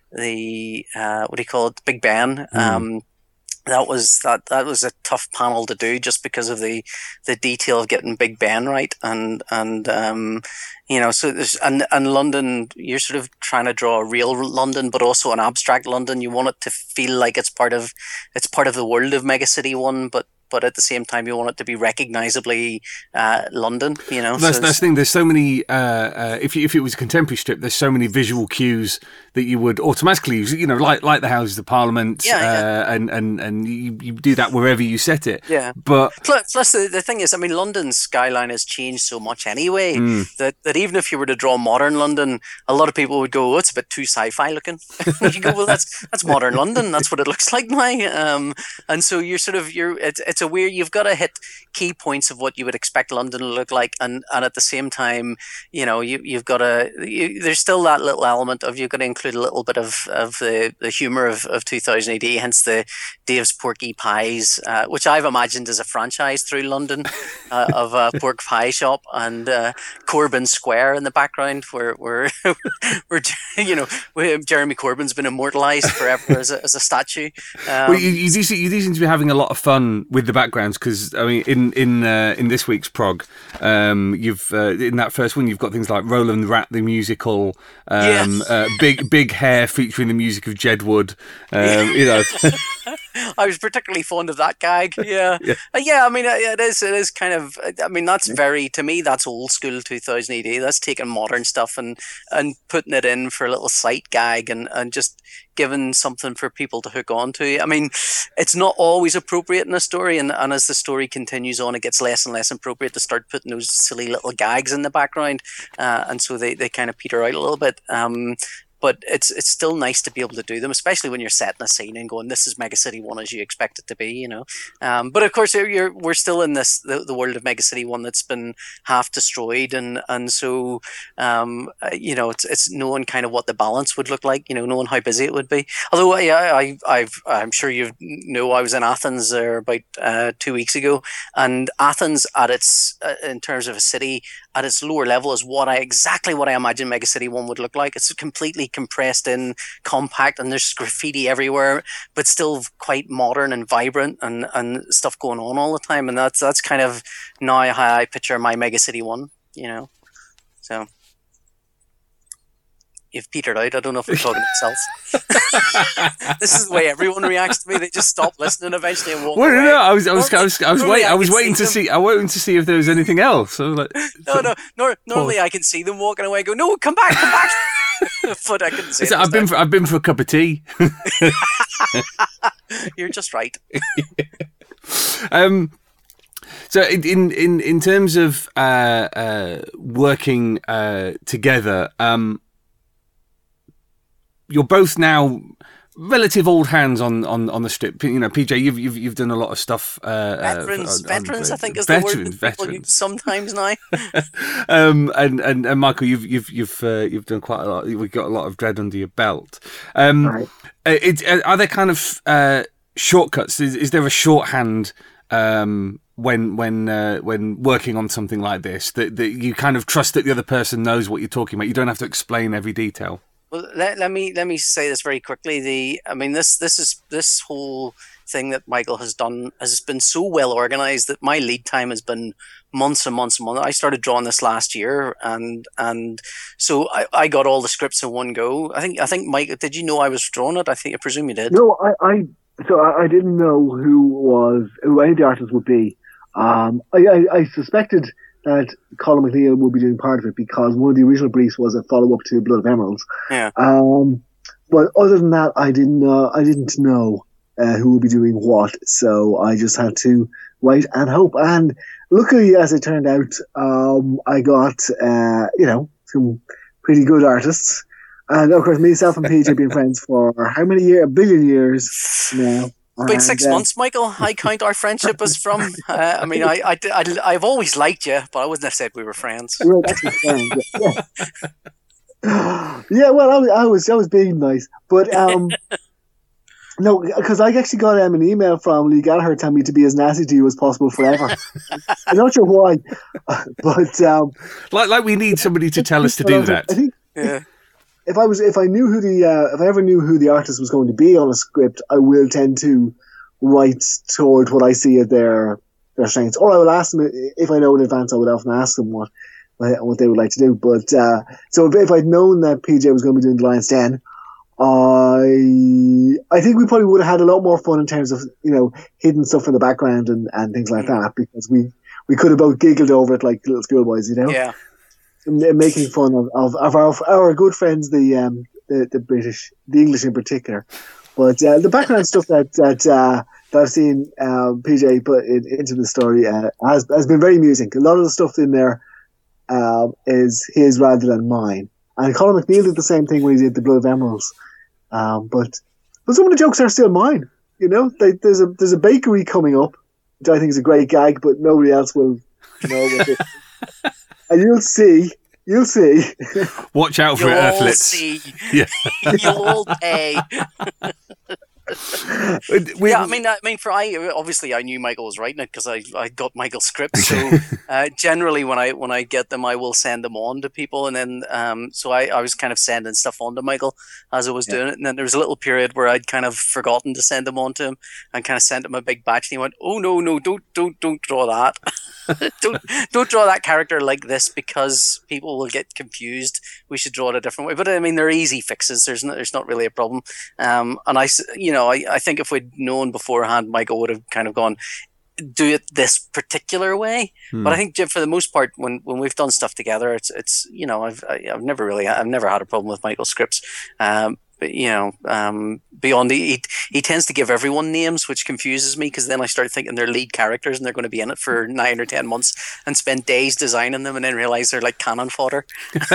B: the uh, what do you call it, Big Ben, mm. um, That was that. That was a tough panel to do, just because of the, the detail of getting Big Ben right, and and um, you know, so there's and and London. You're sort of trying to draw a real London, but also an abstract London. You want it to feel like it's part of, it's part of the world of Megacity One, but. But at the same time, you want it to be recognisably uh, London, you know.
A: That's
B: so
A: that's the thing. There's so many. Uh, uh, if you, if it was a contemporary strip, there's so many visual cues that you would automatically use. You know, like like the Houses of Parliament,
B: yeah, yeah.
A: Uh, and and and you, you do that wherever you set it.
B: Yeah.
A: But
B: plus, plus the, the thing is, I mean, London's skyline has changed so much anyway mm. that that even if you were to draw modern London, a lot of people would go, "Oh, it's a bit too sci-fi looking." You go, "Well, that's that's modern London. That's what it looks like now." Um, and so you're sort of you're it's it's a weird. You've got to hit key points of what you would expect London to look like, and, and at the same time, you know, you you've got to. You, there's still that little element of you've got to include a little bit of, of the, the humor of, of two thousand A D. Hence the Dave's Porky Pies, uh, which I've imagined as a franchise through London uh, of a pork pie shop, and uh, Corbyn Square in the background, where where where you know where Jeremy Corbyn's been immortalised forever as a as a statue. Um,
A: well, you, you do see, you do seem to be having a lot of fun with the backgrounds. Because I mean, in in uh, in this week's prog, um, you've uh, in that first one, you've got things like Roland Rat the musical, um,
B: yes.
A: uh, big big hair featuring the music of Jedward. Um, you know,
B: I was particularly fond of that gag. Yeah, yeah. Uh, yeah I mean, uh, it is it is kind of. I mean, that's very to me. That's old school two thousand A D. That's taking modern stuff and and putting it in for a little sight gag and and just giving something for people to hook on to. I mean, it's not always appropriate in a story, and, and as the story continues on, it gets less and less appropriate to start putting those silly little gags in the background, uh, and so they, they kind of peter out a little bit. Um, But it's it's still nice to be able to do them, especially when you're setting a scene and going, "This is Megacity One as you expect it to be," you know. Um, but of course, you're we're still in this the, the world of Megacity One that's been half destroyed, and and so um, you know, it's it's knowing kind of what the balance would look like, you know, knowing how busy it would be. Although, yeah, I I've I'm sure you know I was in Athens there about uh, two weeks ago, and Athens at its uh, in terms of a city at its lower level is what I exactly what I imagine Megacity One would look like. It's completely compressed in, compact, and there's graffiti everywhere, but still quite modern and vibrant, and, and stuff going on all the time. And that's that's kind of now how I picture my Megacity One, you know. So you've petered out. I don't know if I'm talking to myself. This is the way everyone reacts to me. They just stop listening eventually and walk
A: well,
B: away.
A: No, no, I was, I was, I was, I was,
B: normally
A: wait, I was
B: I
A: waiting
B: see
A: to
B: them.
A: see. I was waiting to see if there was anything else. So like,
B: no, no. Nor, normally, I can see them walking away. Go, no, come back, come back. But I couldn't see.
A: So I've been, for, I've been for a cup of tea.
B: You're just right.
A: um. So in in in terms of uh, uh, working uh, together, um, you're both now relative old hands on, on, on the strip. You know, P J, you've you've you've done a lot of stuff. Uh,
B: veterans,
A: uh,
B: veterans,
A: on,
B: I think is
A: veterans,
B: the word that people use sometimes now.
A: um, and, and and Michael, you've you've you've uh, you've done quite a lot. You've got a lot of dread under your belt. Um,
C: right.
A: it, are there kind of uh, shortcuts? Is, is there a shorthand? Um, when when uh, when working on something like this, that, that you kind of trust that the other person knows what you're talking about. You don't have to explain every detail.
B: Well, let, let me let me say this very quickly. The I mean this this is this whole thing that Michael has done has been so well organized that my lead time has been months and months and months. I started drawing this last year, and and so I, I got all the scripts in one go. I think I think Mike, did you know I was drawing it? I think I presume you did.
C: No, I, I so I, I didn't know who was who any of the artists would be. Um, I, I, I suspected that Colin McLean would be doing part of it because one of the original briefs was a follow up to Blood of Emeralds.
B: Yeah.
C: Um, but other than that, I didn't know. I didn't know uh, who would be doing what, so I just had to wait and hope. And luckily, as it turned out, um, I got uh, you know some pretty good artists. And of course, myself and P J have been friends for how many years? A billion years now.
B: About and, six uh, months, Michael. I count our friendship as from. Uh, I mean, I, I, I, I've always liked you, but I wouldn't have said we were friends.
C: We were actually friends. Yeah. Yeah, well, I, I was, I was being nice, but um, no, because I actually got um, an email from Lee Gallagher telling me to be as nasty to you as possible forever. I'm not sure why, but um,
A: like, like we need somebody to tell us to do that.
C: I think.
B: Yeah.
C: If I was, if I knew who the, uh, if I ever knew who the artist was going to be on a script, I will tend to write toward what I see as their their strengths, or I will ask them if I know in advance. I would often ask them what what they would like to do. But uh, so if, if I'd known that P J was going to be doing The Lion's Den, I I think we probably would have had a lot more fun in terms of, you know, hidden stuff in the background and, and things like that, because we we could have both giggled over it like little schoolboys, you know.
B: Yeah.
C: Making fun of, of, of our our good friends, the um the, the British, the English in particular, but uh, the background stuff that that, uh, that I've seen uh, P J put in, into the story uh, has has been very amusing. A lot of the stuff in there uh, is his rather than mine, and Colin McNeil did the same thing when he did The Blood of Emeralds. Um, but but some of the jokes are still mine. You know, they, there's a there's a bakery coming up, which I think is a great gag, but nobody else will know what it. And you'll see, you'll see.
A: Watch out for
B: you'll
A: it, Earthlets.
B: See.
A: Yeah.
B: You'll all pay.
A: we,
B: yeah, I mean, I mean, for I obviously I knew Michael was writing it because I, I got Michael's scripts. So uh, generally, when I when I get them, I will send them on to people, and then um, so I, I was kind of sending stuff on to Michael as I was yeah. doing it, and then there was a little period where I'd kind of forgotten to send them on to him, and kind of sent him a big batch, and he went, "Oh no, no, don't don't don't draw that." don't don't draw that character like this because people will get confused. We should draw it a different way. But I mean, they're easy fixes. There's not, there's not really a problem. Um, and I, you know, I, I think if we'd known beforehand, Michael would have kind of gone, do it this particular way. Hmm. But I think for the most part, when, when we've done stuff together, it's it's you know, I've I've never really I've never had a problem with Michael's scripts. Um, But, you know, um, beyond the, he, he tends to give everyone names, which confuses me because then I start thinking they're lead characters and they're going to be in it for nine or ten months and spend days designing them and then realize they're like cannon fodder.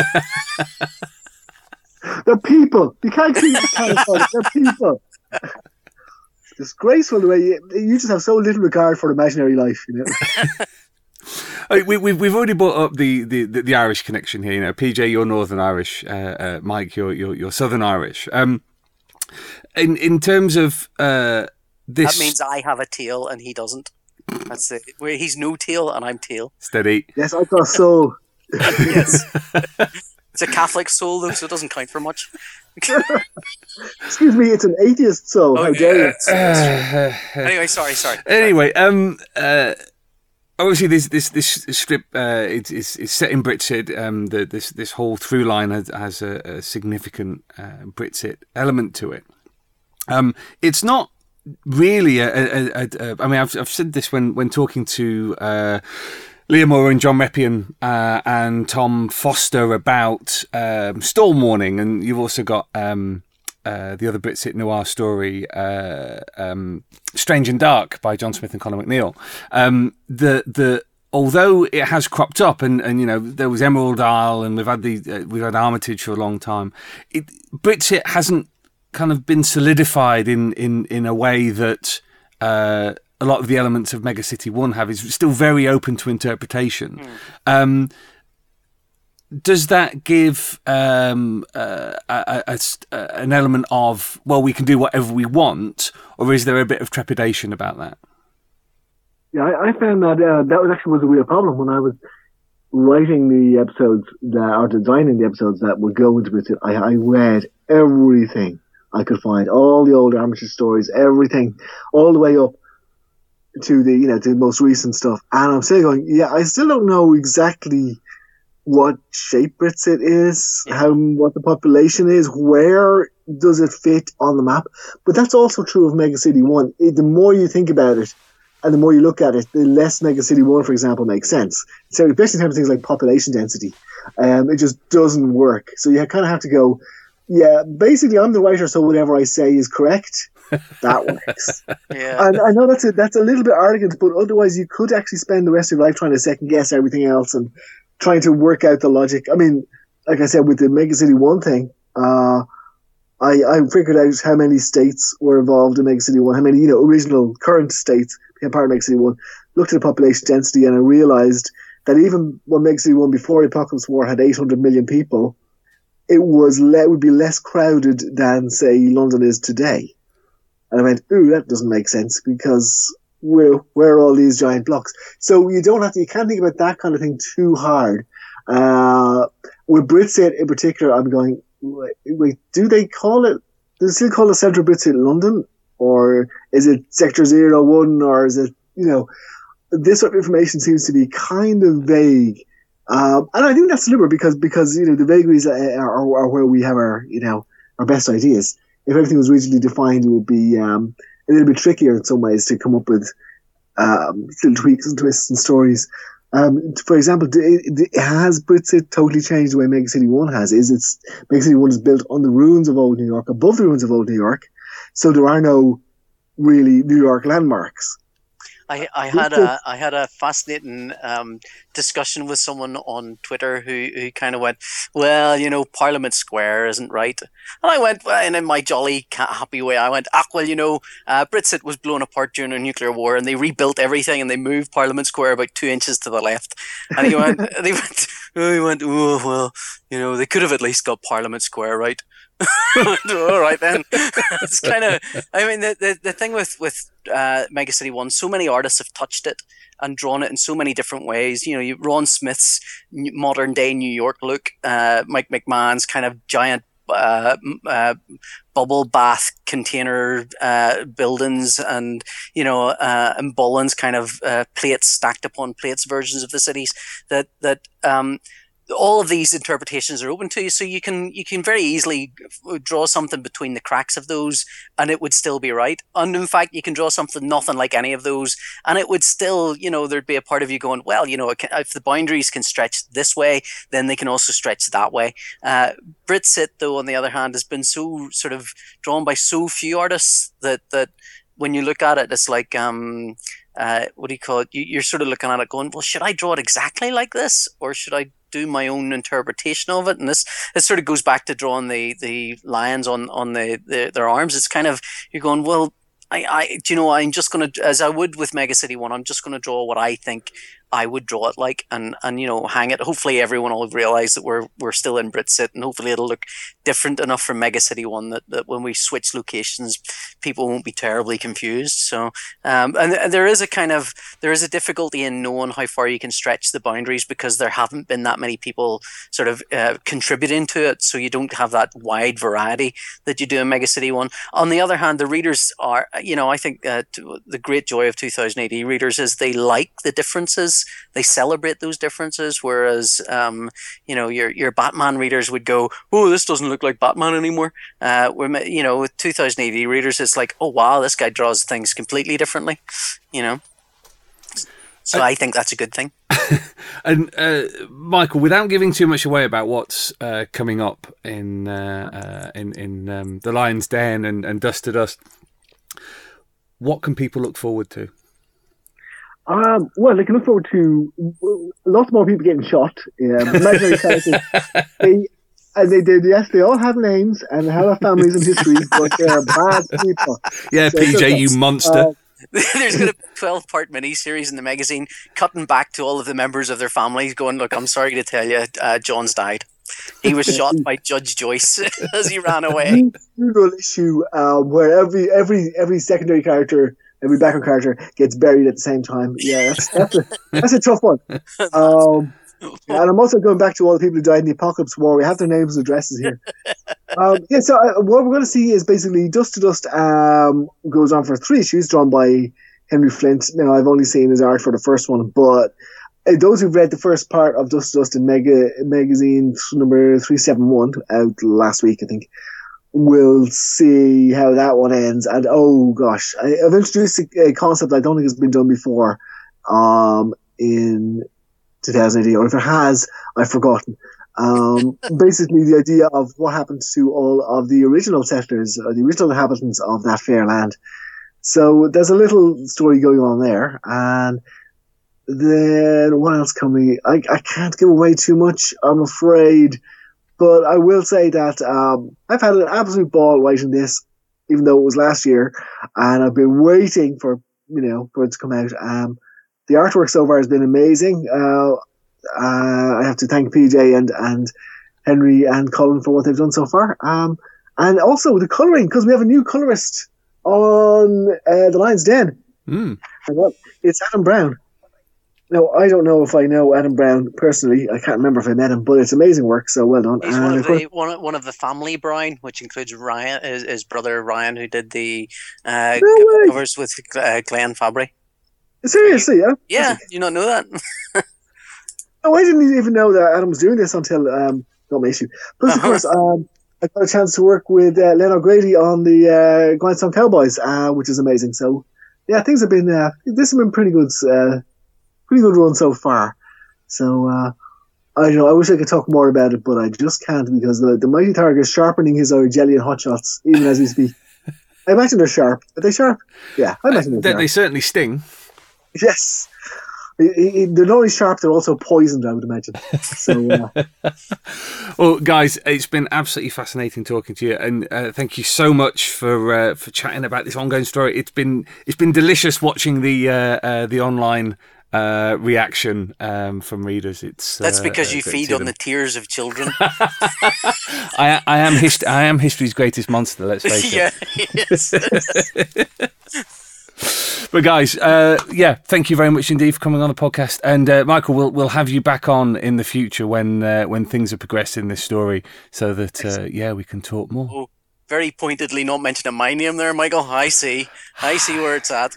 C: They're people. You can't see the cannon fodder. They're people. It's disgraceful the way you, you just have so little regard for imaginary life, you know.
A: We, we've we've already brought up the, the, the, the Irish connection here. You know, P J, you're Northern Irish. Uh, uh, Mike, you're, you're you're Southern Irish. Um, in in terms of uh, this,
B: that means I have a tail and he doesn't. That's it. Where he's no tail and I'm tail.
A: Steady.
C: Yes, I've got a soul.
B: Yes, it's a Catholic soul though, so it doesn't count for much.
C: Excuse me, it's an atheist soul. Oh, How dare you?
B: Uh, anyway, sorry, sorry.
A: Anyway, um. Uh, Obviously, this this this strip uh, it's, it's it's set in Britsit. Um, the, this this whole through line has, has a, a significant uh, Britsit element to it. Um, it's not really a. a, a, a I mean, I've I've said this when when talking to uh, Leah Moore and John Reppion uh, and Tom Foster about um, Storm Warning, and you've also got. Um, Uh, the other Britsit noir story, uh, um, Strange and Dark by John Smith and Colin McNeil. Um, the the although it has cropped up, and, and you know there was Emerald Isle, and we've had the uh, we've had Armitage for a long time. It, Britsit hasn't kind of been solidified in in in a way that uh, a lot of the elements of Mega City One have. It's still very open to interpretation. Mm. Um, Does that give um, uh, a, a, a, an element of, well, we can do whatever we want, or is there a bit of trepidation about that?
C: Yeah, I, I found that uh, that was actually was a real problem when I was writing the episodes that, or designing the episodes that would go into it. I, I read everything I could find, all the old Armitage stories, everything, all the way up to the you know to the most recent stuff, and I'm still going, yeah, I still don't know exactly what shape Britsit is, yeah. how what the population is, where does it fit on the map. But that's also true of Mega City One. It, the more you think about it, and the more you look at it, the less Mega City One, for example, makes sense. So especially in terms of things like population density, um, it just doesn't work. So you kind of have to go, yeah, basically I'm the writer, so whatever I say is correct. That works.
B: Yeah.
C: And I know that's a, that's a little bit arrogant, but otherwise you could actually spend the rest of your life trying to second guess everything else and trying to work out the logic. I mean, like I said, with the Mega City One thing, Uh, I, I figured out how many states were involved in Mega City one, how many, you know, original current states became part of Mega City one, looked at the population density, and I realized that even when Mega City one, before Apocalypse War, had eight hundred million people, it was le- would be less crowded than, say, London is today. And I went, ooh, that doesn't make sense, because where, where are all these giant blocks? So you don't have to, you can't think about that kind of thing too hard. Uh, with Britsat in particular, I'm going, wait, do they call it, do they still call it Central Britsat London? Or is it Sector Zero One? Or is it, you know, this sort of information seems to be kind of vague. Um, and I think that's deliberate because, because, you know, the vagaries are, are, are where we have our, you know, our best ideas. If everything was regionally defined, it would be um, a little bit trickier in some ways to come up with um, little tweaks and twists and stories. Um, for example, it, it has Britsat totally changed the way Mega City one has? Is it's Mega City one is built on the ruins of Old New York, above the ruins of Old New York, so there are no really New York landmarks.
B: I, I had a I had a fascinating um, discussion with someone on Twitter who, who kind of went, well, you know, Parliament Square isn't right, and I went, well, and in my jolly happy way, I went, ah, well, you know, uh, Britsat was blown apart during a nuclear war, and they rebuilt everything, and they moved Parliament Square about two inches to the left, and he went, they went, oh, he went, oh, well, you know, they could have at least got Parliament Square right. All right then. It's kind of, I mean, the, the the thing with with uh, Mega City One, so many artists have touched it and drawn it in so many different ways. You know, you, Ron Smith's modern day New York look, uh, Mike McMahon's kind of giant uh, uh, bubble bath container uh, buildings, and you know, uh, and Boland's kind of uh, plates stacked upon plates versions of the cities. That that. Um, all of these interpretations are open to you, so you can you can very easily draw something between the cracks of those, and it would still be right. And in fact, you can draw something nothing like any of those, and it would still, you know, there'd be a part of you going, well, you know, if the boundaries can stretch this way, then they can also stretch that way. Uh, Britsat, though, on the other hand, has been so sort of drawn by so few artists that that when you look at it, it's like, um, uh, what do you call it? You, you're sort of looking at it going, well, should I draw it exactly like this, or should I do my own interpretation of it? And this, this sort of goes back to drawing the, the lions on, on the, the their arms. It's kind of, you're going, well, I, I do you know, I'm just going to, as I would with Mega City one, I'm just going to draw what I think I would draw it like, and, and you know, hang it. Hopefully everyone will realize that we're we're still in Britsat, and hopefully it'll look different enough from Mega City one that, that when we switch locations, people won't be terribly confused. So, um, and, and there is a kind of, there is a difficulty in knowing how far you can stretch the boundaries, because there haven't been that many people sort of uh, contributing to it, so you don't have that wide variety that you do in Mega City one. On the other hand, the readers are, you know, I think uh, the great joy of two thousand A D readers is they like the differences. They celebrate those differences, whereas um, you know, your your Batman readers would go, "Oh, this doesn't look like Batman anymore." Uh, where, you know, with two thousand A D readers, it's like, "Oh wow, this guy draws things completely differently," you know. So I, I think that's a good thing.
A: And uh, Michael, without giving too much away about what's uh, coming up in uh, uh, in in um, the Lion's Den and, and Dust to Dust, what can people look forward to?
C: Um, well, they can look forward to lots more people getting shot. Yeah, imaginary characters. They, and they did, yes, they all have names and they all have families and histories, but they're bad people.
A: Yeah, so, P J, you monster. Uh,
B: There's going to be a twelve-part miniseries in the magazine, cutting back to all of the members of their families, going, "Look, I'm sorry to tell you, uh, John's died. He was shot by Judge Joyce as he ran away."
C: Usual issue um, where every every every secondary character, every background character gets buried at the same time. Yeah, that's that's a, that's a tough one. Um, and I'm also going back to all the people who died in the Apocalypse War. We have their names and addresses here. Um, yeah, so uh, what we're going to see is basically Dust to Dust um, goes on for three issues, drawn by Henry Flint. Now, I've only seen his art for the first one, but uh, those who've read the first part of Dust to Dust in Mega magazine number three seventy-one, out last week, I think, will see how that one ends. And oh gosh, I, I've introduced a, a concept I don't think has been done before um, in two thousand eighteen, or if it has, I've forgotten. Um, basically, the idea of what happened to all of the original settlers, or the original inhabitants of that fair land. So there's a little story going on there. And then what else can we... I, I can't give away too much, I'm afraid. But I will say that um, I've had an absolute ball writing this, even though it was last year, and I've been waiting for you know for it to come out. Um, the artwork so far has been amazing. Uh, uh, I have to thank P J and and Henry and Colin for what they've done so far, um, and also the colouring, because we have a new colourist on uh, the Lion's Den.
A: Mm.
C: And what, it's Adam Brown. Now, I don't know if I know Adam Brown personally. I can't remember if I met him, but it's amazing work, so well done.
B: He's
C: and
B: one of,
C: of course,
B: the, one, of, one of the family Brown, which includes Ryan, his, his brother Ryan, who did the uh,
C: no
B: covers with uh, Glenn Fabry.
C: Seriously, yeah?
B: Yeah, you not know that?
C: No, I didn't even know that Adam was doing this until um, got my issue. Plus, of
B: Uh-huh.
C: course, um, I got a chance to work with uh, Len O'Grady on the uh, Grindstone Cowboys, uh, which is amazing. So, yeah, things have been uh, this has been pretty good, uh, pretty good run so far. So, uh, I don't know. I wish I could talk more about it, but I just can't because the, the mighty Target is sharpening his Argelian hotshots even as we speak. I imagine they're sharp. Are they sharp? Yeah, I imagine they're
A: They,
C: sharp.
A: they certainly sting.
C: Yes. He- he- They're not only sharp, they're also poisoned, I would imagine. So, uh,
A: Well, guys, it's been absolutely fascinating talking to you, and uh, thank you so much for uh, for chatting about this ongoing story. It's been it's been delicious watching the uh, uh, the online uh, reaction um, from readers. It's
B: That's
A: uh,
B: because
A: uh,
B: you
A: great
B: feed
A: to see
B: on
A: them.
B: the tears of children.
A: I I am hist- I am history's greatest monster. Let's face
B: Yeah,
A: it.
B: yes.
A: But guys, uh, yeah, thank you very much indeed for coming on the podcast. And uh, Michael, we'll we'll have you back on in the future when uh, when things have progressed in this story, so that uh, yeah, we can talk more.
B: Oh, very pointedly not mentioning my name there, Michael. I see. I see where it's at.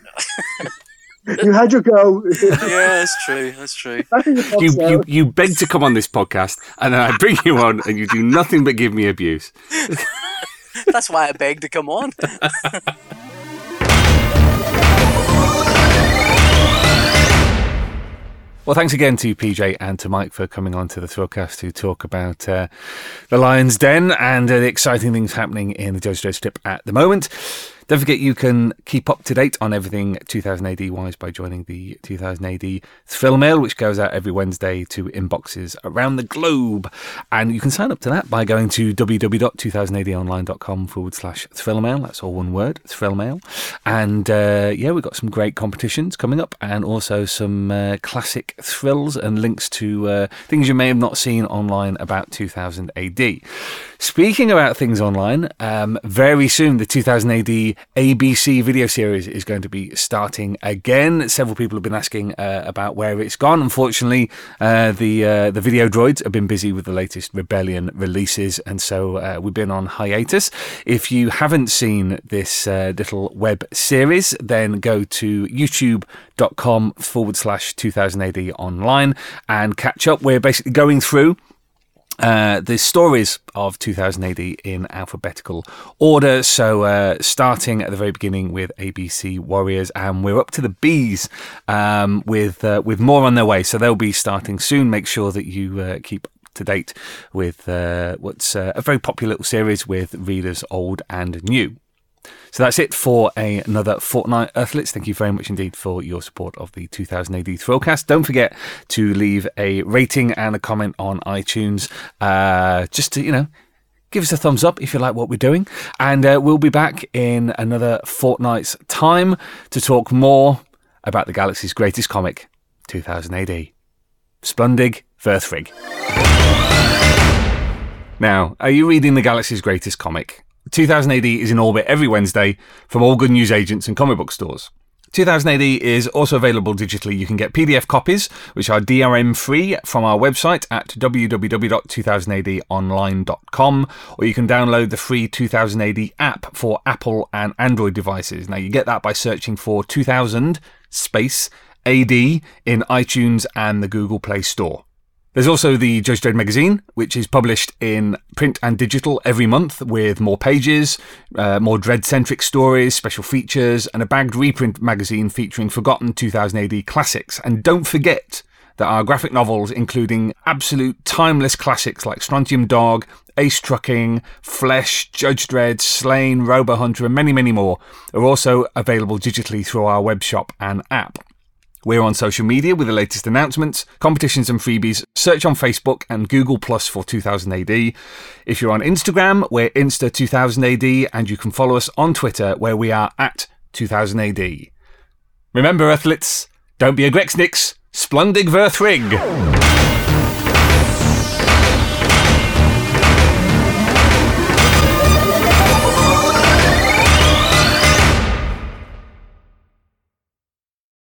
C: you had your go.
B: Yeah, that's true. That's true.
C: I think it's
A: You,
C: also-
A: you you beg to come on this podcast, and then I bring you on, and you do nothing but give me abuse.
B: That's why I begged to come on.
A: Well, thanks again to P J and to Mike for coming on to the Thrillcast to talk about uh, the Lion's Den and uh, the exciting things happening in the Judge Dredd strip at the moment. Don't forget you can keep up to date on everything two thousand A D wise by joining the two thousand A D Thrill Mail, which goes out every Wednesday to inboxes around the globe. And you can sign up to that by going to www.two thousand adonline.com forward slash Thrill Mail. That's all one word, Thrill Mail. And uh, yeah, we've got some great competitions coming up and also some uh, classic thrills and links to uh, things you may have not seen online about two thousand A D. Speaking about things online, um, very soon the two thousand A D A B C video series is going to be starting again. Several people have been asking uh, about where it's gone. Unfortunately, uh, the uh, the video droids have been busy with the latest Rebellion releases, and so uh, we've been on hiatus. If you haven't seen this uh, little web series, then go to youtube.com forward slash 2000AD online and catch up. We're basically going through Uh, the stories of two thousand A D in alphabetical order. So uh, starting at the very beginning with A B C Warriors, and we're up to the B's um, with uh, with more on their way. So they'll be starting soon. Make sure that you uh, keep to date with uh, what's uh, a very popular little series with readers old and new. So that's it for a, another fortnight, Earthlets. Thank you very much indeed for your support of the two thousand A D Thrillcast. Don't forget to leave a rating and a comment on iTunes, uh, just to, you know, give us a thumbs up if you like what we're doing. And uh, we'll be back in another fortnight's time to talk more about the galaxy's greatest comic, two thousand A D. Splundig Verthrig. Now, are you reading the galaxy's greatest comic? two thousand A D is in orbit every Wednesday from all good news agents and comic book stores. two thousand A D is also available digitally. You can get P D F copies, which are D R M free, from our website at w w w dot two thousand A D online dot com, or you can download the free two thousand A D app for Apple and Android devices. Now, you get that by searching for two thousand space A D in iTunes and the Google Play Store. There's also the Judge Dredd magazine, which is published in print and digital every month with more pages, uh, more Dredd-centric stories, special features, and a bagged reprint magazine featuring forgotten two thousand A D classics. And don't forget that our graphic novels, including absolute timeless classics like Strontium Dog, Ace Trucking, Flesh, Judge Dredd, Slain, Robo Hunter, and many, many more, are also available digitally through our web shop and app. We're on social media with the latest announcements, competitions and freebies. Search on Facebook and Google Plus for two thousand A D. If you're on Instagram, we're Insta two thousand A D, and you can follow us on Twitter where we are at two thousand A D. Remember, Earthlets, don't be a Grexnix, Splundig Verthrig.